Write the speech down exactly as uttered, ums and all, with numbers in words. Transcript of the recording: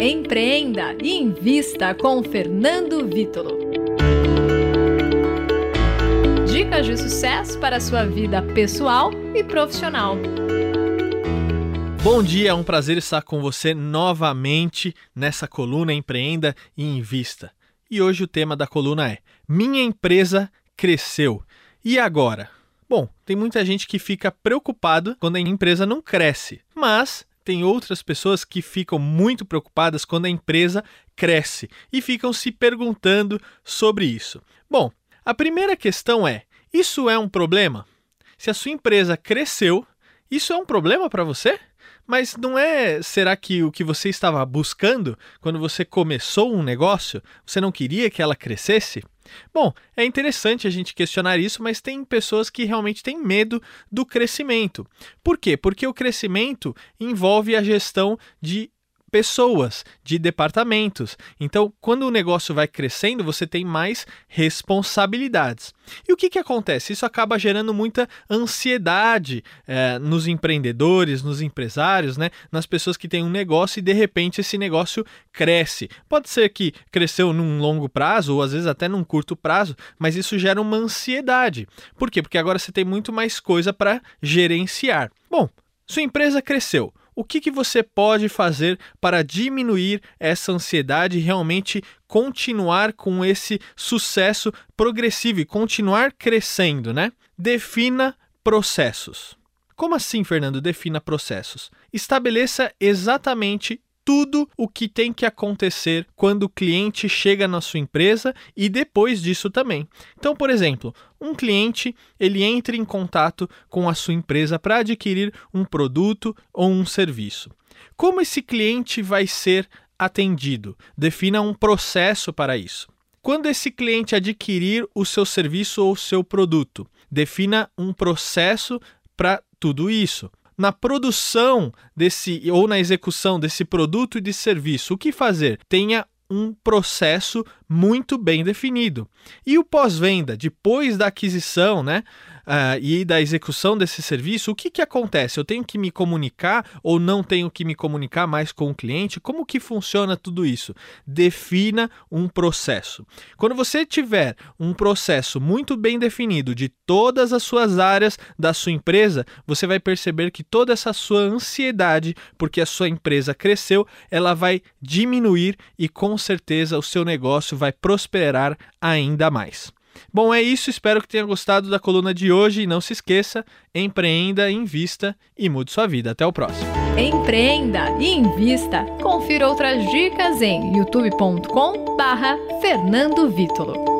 Empreenda e invista com Fernando Vítolo. Dicas de sucesso para a sua vida pessoal e profissional. Bom dia, é um prazer estar com você novamente nessa coluna Empreenda e Invista. E hoje o tema da coluna é Minha empresa cresceu. E agora? Bom, tem muita gente que fica preocupado quando a empresa não cresce, mas tem outras pessoas que ficam muito preocupadas quando a empresa cresce e ficam se perguntando sobre isso. Bom, a primeira questão é, isso é um problema? Se a sua empresa cresceu, isso é um problema para você? Mas não é, será que o que você estava buscando quando você começou um negócio, você não queria que ela crescesse? Bom, é interessante a gente questionar isso, mas tem pessoas que realmente têm medo do crescimento. Por quê? Porque o crescimento envolve a gestão de pessoas, de departamentos. Então, quando o negócio vai crescendo, você tem mais responsabilidades. E o que, que acontece? Isso acaba gerando muita ansiedade é, nos empreendedores, nos empresários, né? Nas pessoas que têm um negócio e, de repente, esse negócio cresce. Pode ser que cresceu num longo prazo ou, às vezes, até num curto prazo, mas isso gera uma ansiedade. Por quê? Porque agora você tem muito mais coisa para gerenciar. Bom, sua empresa cresceu. O que, que você pode fazer para diminuir essa ansiedade e realmente continuar com esse sucesso progressivo e continuar crescendo, né? Defina processos. Como assim, Fernando? Defina processos. Estabeleça exatamente tudo o que tem que acontecer quando o cliente chega na sua empresa e depois disso também. Então, por exemplo, um cliente ele entra em contato com a sua empresa para adquirir um produto ou um serviço. Como esse cliente vai ser atendido? Defina um processo para isso. Quando esse cliente adquirir o seu serviço ou o seu produto, defina um processo para tudo isso. Na produção desse ou na execução desse produto e de serviço, o que fazer? Tenha um processo muito bem definido. E o pós-venda, depois da aquisição, né, uh, e da execução desse serviço, o que, que acontece? Eu tenho que me comunicar ou não tenho que me comunicar mais com o cliente? Como que funciona tudo isso? Defina um processo. Quando você tiver um processo muito bem definido de todas as suas áreas da sua empresa, você vai perceber que toda essa sua ansiedade, porque a sua empresa cresceu, ela vai diminuir e com certeza o seu negócio vai prosperar ainda mais. Bom, é isso. Espero que tenha gostado da coluna de hoje e não se esqueça, empreenda, invista e mude sua vida. Até o próximo. Empreenda e invista. Confira outras dicas em youtube ponto com barra Fernando Vítolo.